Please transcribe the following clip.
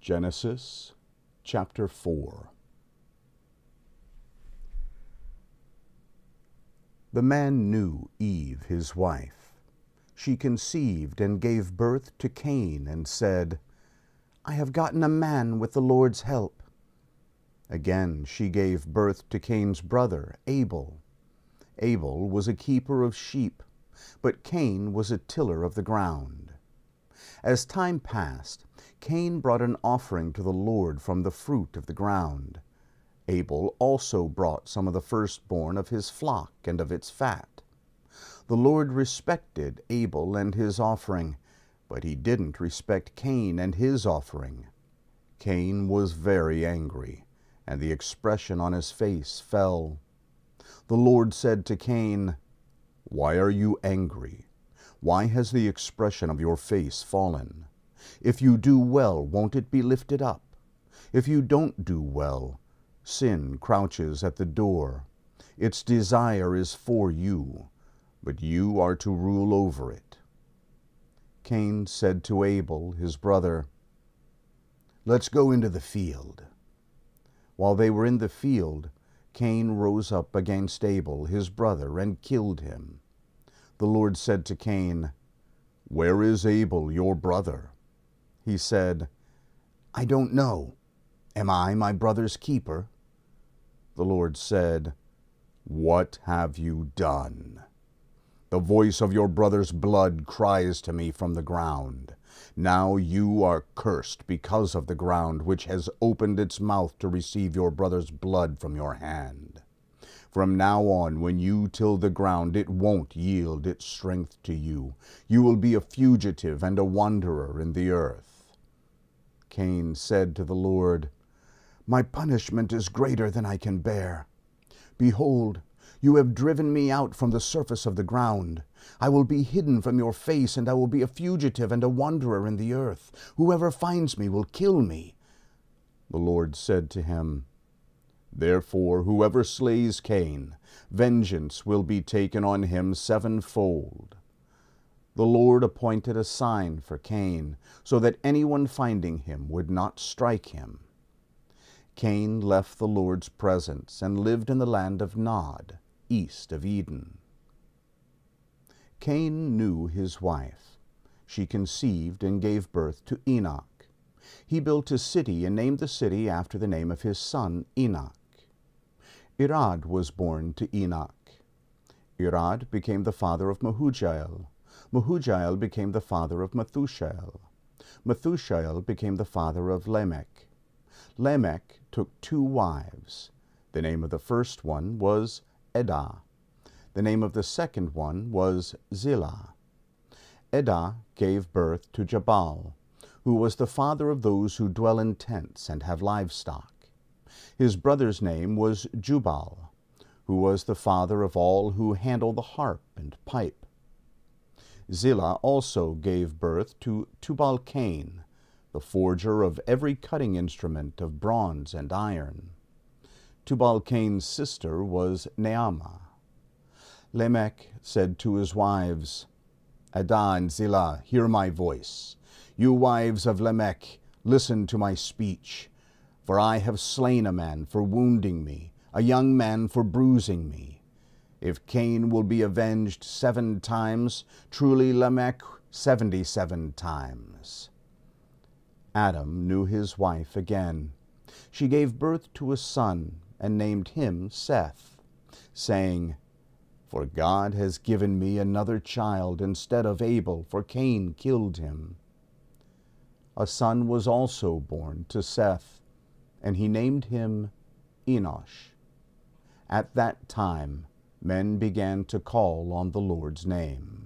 Genesis chapter 4. The man knew Eve his wife. She conceived and gave birth to Cain and said, I have gotten a man with the Lord's help. Again she gave birth to Cain's brother, Abel. Abel was a keeper of sheep, but Cain was a tiller of the ground. As time passed, Cain brought an offering to the Lord from the fruit of the ground. Abel also brought some of the firstborn of his flock and of its fat. The Lord respected Abel and his offering, but he didn't respect Cain and his offering. Cain was very angry, and the expression on his face fell. The Lord said to Cain, Why are you angry? Why has the expression of your face fallen? If you do well, won't it be lifted up? If you don't do well, sin crouches at the door. Its desire is for you, but you are to rule over it. Cain said to Abel, his brother, Let's go into the field. While they were in the field, Cain rose up against Abel, his brother, and killed him. The Lord said to Cain, Where is Abel, your brother? He said, I don't know. Am I my brother's keeper? The Lord said, What have you done? The voice of your brother's blood cries to me from the ground. Now you are cursed because of the ground, which has opened its mouth to receive your brother's blood from your hand. From now on, when you till the ground, it won't yield its strength to you. You will be a fugitive and a wanderer in the earth. Cain said to the Lord, My punishment is greater than I can bear. Behold, you have driven me out from the surface of the ground. I will be hidden from your face, and I will be a fugitive and a wanderer in the earth. Whoever finds me will kill me. The Lord said to him, Therefore whoever slays Cain, vengeance will be taken on him sevenfold. The Lord appointed a sign for Cain, so that anyone finding him would not strike him. Cain left the Lord's presence and lived in the land of Nod, east of Eden. Cain knew his wife. She conceived and gave birth to Enoch. He built a city and named the city after the name of his son, Enoch. Irad was born to Enoch. Irad became the father of Mehujael. Mehujael became the father of Methushael. Methushael became the father of Lamech. Lamech took 2 wives. The name of the first one was Edah. The name of the second one was Zillah. Edah gave birth to Jabal, who was the father of those who dwell in tents and have livestock. His brother's name was Jubal, who was the father of all who handle the harp and pipe. Zillah also gave birth to Tubal-Cain, the forger of every cutting instrument of bronze and iron. Tubal-Cain's sister was Naamah. Lamech said to his wives, Edah and Zillah, hear my voice. You wives of Lamech, listen to my speech. For I have slain a man for wounding me, a young man for bruising me. If Cain will be avenged 7 times, truly Lamech 77 times. Adam knew his wife again. She gave birth to a son and named him Seth, saying, For God has given me another child instead of Abel, for Cain killed him. A son was also born to Seth, and he named him Enosh. At that time, men began to call on the Lord's name.